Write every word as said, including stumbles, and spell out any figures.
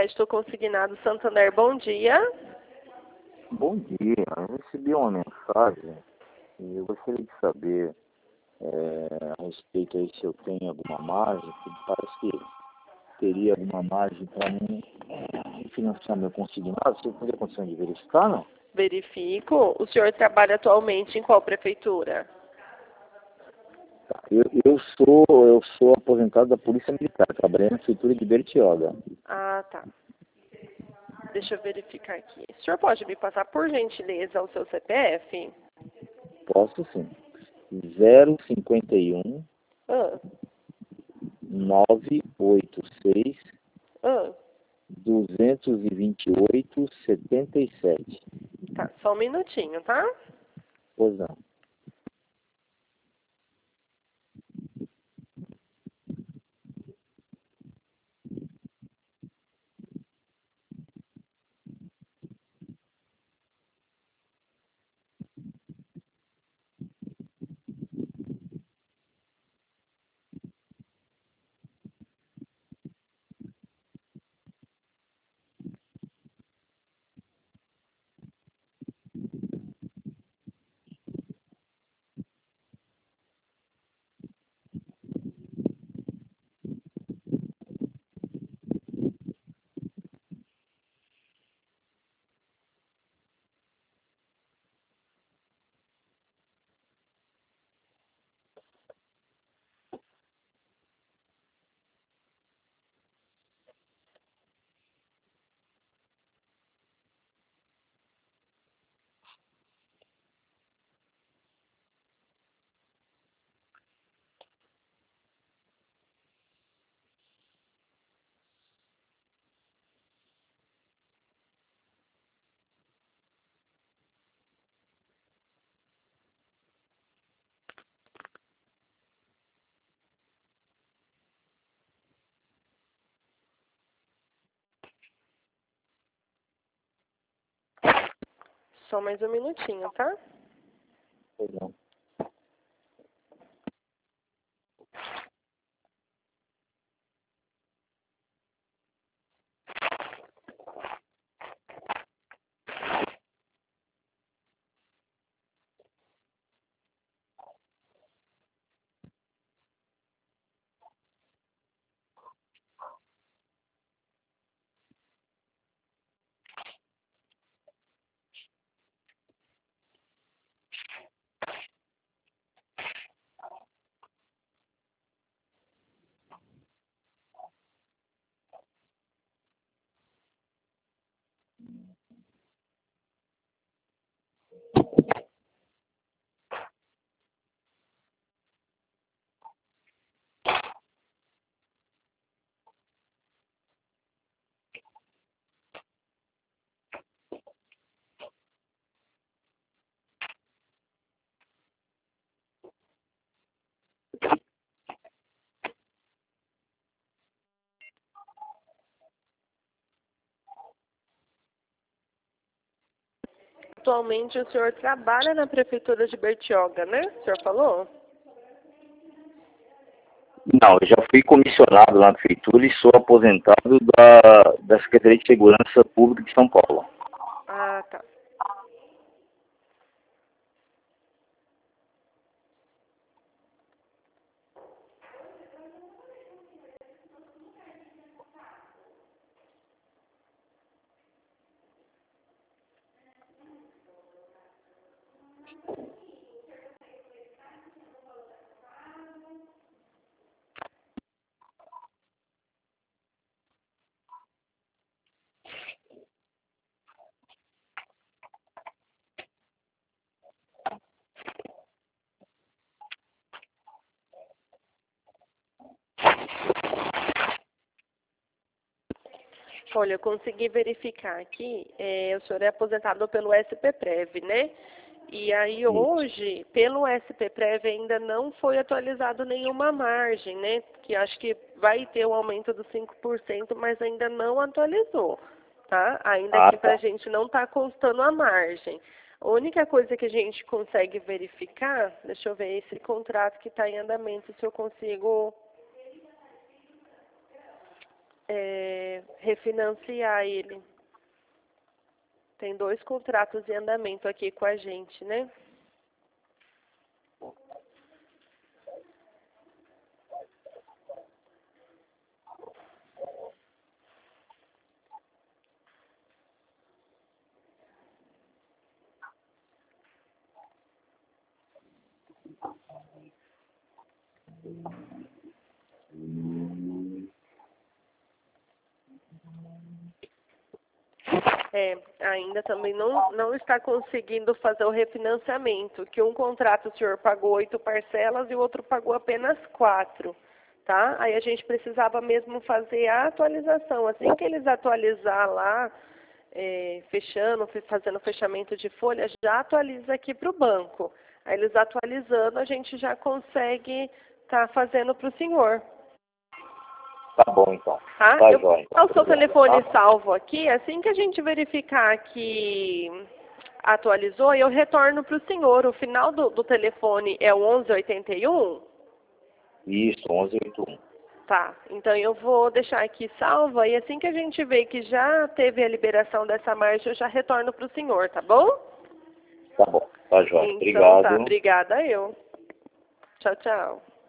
Crédito Consignado Santander, bom dia. Bom dia, eu recebi uma mensagem e eu gostaria de saber é, a respeito aí se eu tenho alguma margem, porque parece que teria alguma margem para mim é, financiar meu consignado. Você teria condição de verificar, não? Verifico. O senhor trabalha atualmente em qual prefeitura? Tá. Eu, eu, sou, eu sou aposentado da Polícia Militar, trabalhei na prefeitura de Bertioga. Ah, tá. Deixa eu verificar aqui. O senhor pode me passar, por gentileza, o seu C P F? Posso sim. zero cinquenta e um, Ah, nove oito seis, ah. duzentos e vinte e oito, setenta e sete. Tá, só um minutinho, tá? Pois não. Só mais um minutinho, tá? Pois não. Atualmente o senhor trabalha na prefeitura de Bertioga, né? O senhor falou? Não, eu já fui comissionado na prefeitura e sou aposentado da, da Secretaria de Segurança Pública de São Paulo. Ah, tá. Olha, eu consegui verificar aqui, é, o senhor é aposentado pelo S P Prev, né? E aí Isso. hoje, pelo S P Prev ainda não foi atualizado nenhuma margem, né? Que acho que vai ter um aumento dos cinco por cento, mas ainda não atualizou, tá? Ainda Ah, aqui pra tá. gente não tá constando a margem. A única coisa que a gente consegue verificar, deixa eu ver esse contrato que está em andamento, se eu consigo é, refinanciar ele. Tem dois contratos em andamento aqui com a gente, né? É, ainda também não, não está conseguindo fazer o refinanciamento, que um contrato o senhor pagou oito parcelas e o outro pagou apenas quatro, tá? Aí a gente precisava mesmo fazer a atualização. Assim que eles atualizar lá, é, fechando, fazendo fechamento de folha, já atualiza aqui para o banco. Aí eles atualizando, a gente já consegue estar fazendo para o senhor. Tá bom, então. Tá? Tá, Eu vou joia. deixar o seu Obrigado, telefone tá? salvo aqui. Assim que a gente verificar que atualizou, eu retorno para o senhor. O final do, do telefone é o onze oitenta e um? Isso, onze oitenta e um. Tá. Então eu vou deixar aqui salva e assim que a gente vê que já teve a liberação dessa margem, eu já retorno para o senhor, tá bom? Tá bom. Tá, joia. Então Obrigado. tá. Obrigada eu. Tchau, tchau.